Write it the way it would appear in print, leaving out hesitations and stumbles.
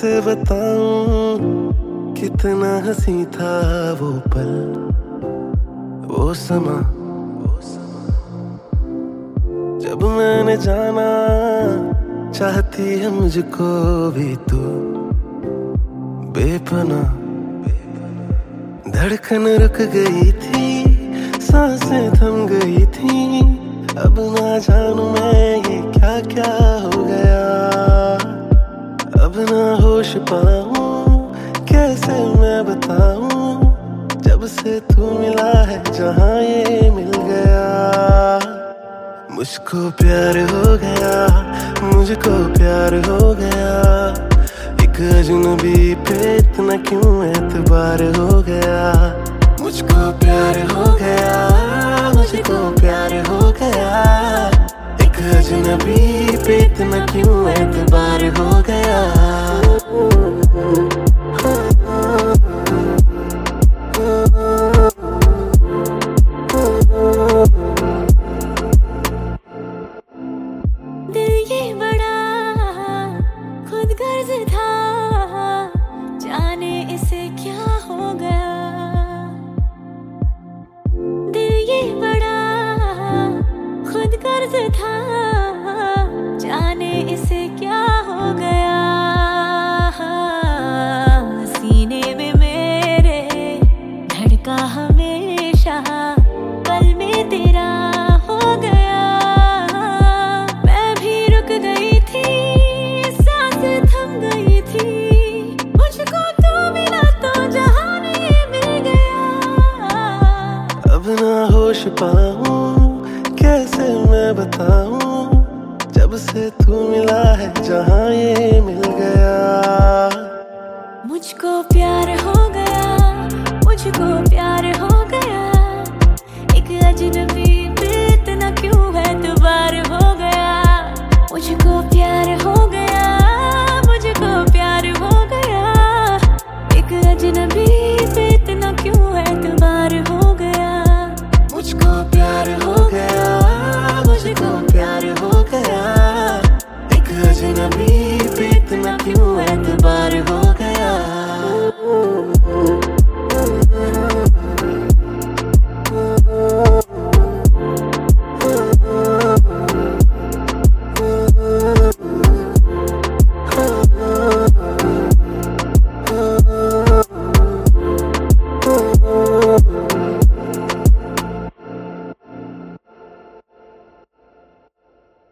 कैसे बताऊं कितना हंसी था वो पल, वो समा जब मैंने जाना चाहती है मुझको भी तू। बेपना धड़कन रुक गई थी, सांसें थम गई थी। अब ना जानू मैं ये क्या क्या हो गया, अब ना होश पाऊं कैसे मैं बताऊं। जब से तू मिला है जहां ये मिल गया, मुझको प्यार हो गया, मुझको प्यार हो गया। एक अजनबी पे इतना क्यों एतबार हो गया। मुझको प्यार हो गया, मुझको प्यार हो गया। एक अजनबी पे इतना क्यों एतबार हो गया। दिल ये बड़ा खुदगर्ज था, जाने इसे क्या हो गया। दिल ये बड़ा खुदगर्ज था, जाने इसे क्या हो गया। सीने में मेरे धड़का हमेशा, पल में तेरा हो गया। मैं भी रुक गई थी, सांसें थम गई थी। मुझको तू मिला तो जहान ये मिल गया। अब ना होश पाऊं कैसे मैं बताऊं। जब से तू मिला है जहां ये मिल गया। मुझको प्यार हो गया, मुझको प्यार हो गया। एक अजनबी पे इतना क्यों एतबार हो गया। मुझको प्यार हो गया, मुझको प्यार हो गया। एक अजनबी पे इतना क्यों एतबार हो गया। मुझको प्यार हो गया, मुझको प्यार हो गया। एक अजनबी